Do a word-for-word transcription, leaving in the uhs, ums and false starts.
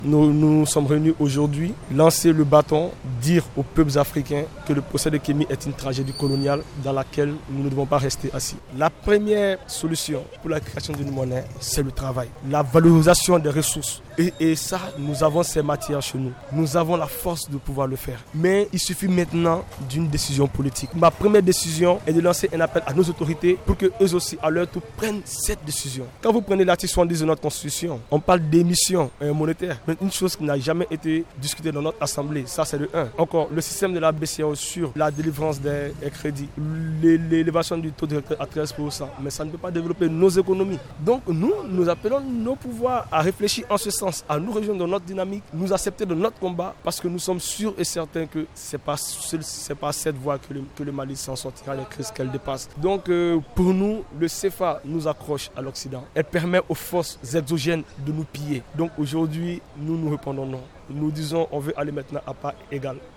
Nous nous sommes réunis aujourd'hui, lancer le bâton, dire aux peuples africains que le procès de Kémy est une tragédie coloniale dans laquelle nous ne devons pas rester assis. La première solution pour la création d'une monnaie, c'est le travail, la valorisation des ressources. Et, et ça, nous avons ces matières chez nous. Nous avons la force de pouvoir le faire. Mais il suffit maintenant d'une décision politique. Ma première décision est de lancer un appel à nos autorités pour qu'eux aussi, à leur tour, prennent cette décision. Quand vous prenez l'article soixante-dix de notre Constitution, on parle d'émission monétaire. Mais une chose qui n'a jamais été discutée dans notre Assemblée, ça c'est le un. Encore, le système de la B C E A O sur la délivrance des crédits, l'élévation du taux directeur à treize pour cent. Mais ça ne peut pas développer nos économies. Donc nous, nous appelons nos pouvoirs à réfléchir en ce sens, à nous rejoindre dans notre dynamique, nous accepter de notre combat, parce que nous sommes sûrs et certains que ce n'est pas, c'est pas cette voie que le, que le Mali s'en sortira, les crises qu'elle dépasse. Donc euh, pour nous, le C F A nous accroche à l'Occident. Elle permet aux forces exogènes de nous piller. Donc aujourd'hui, nous nous répondons non. Nous disons on veut aller maintenant à pas égal.